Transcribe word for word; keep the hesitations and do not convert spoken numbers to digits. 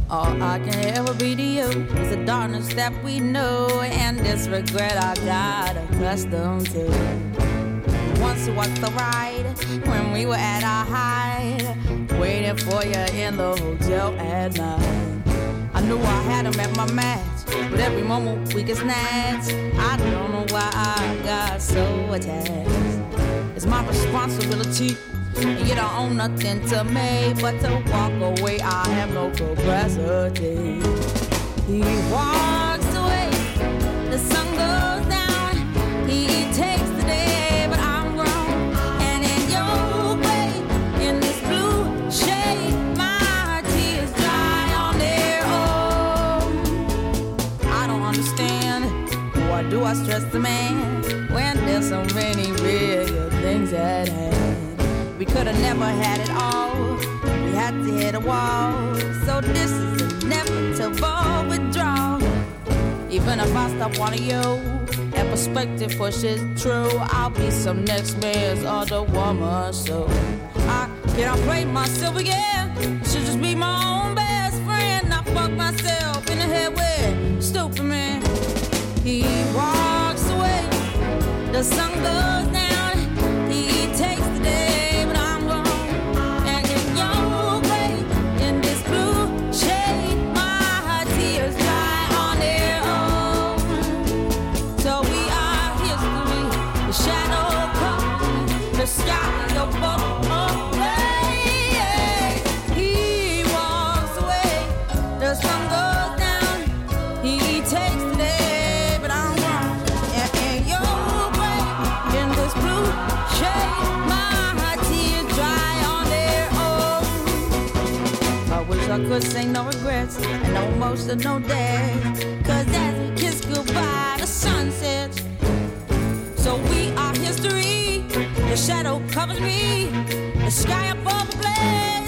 All I can ever be to you is the darkness that we know and this regret I got accustomed to. Once you walked the ride when we were at our height, waiting for you in the hotel at night. I knew I had him at my match, but every moment we get snatched. I don't know why I got so attached. It's my responsibility, and you don't own nothing to me but to walk away. I have no capacity. He walks away, the sun goes down. He takes the day, but I'm grown. And in your way, in this blue shade, my tears dry on their own. I don't understand, why do I stress the man when there's so many real things at hand? We could've never had it all, we had to hit a wall. So this is inevitable withdrawal. Even if I stop wanting you, and perspective pushes true, I'll be some next man's other woman. So I can't play myself again, should just be my own best friend. I fuck myself in the head with stupid man. He walks away, the sun goes down. He takes the day, the sky above away. He walks away, the sun goes down. He takes the day, but I'm wrong. And in your way, in this blue shade, my tears dry on their own. I wish I could say no regrets and no emotional day, cause as we kiss goodbye, the sun sets. So we are history. The shadow covers me, the sky above the blaze.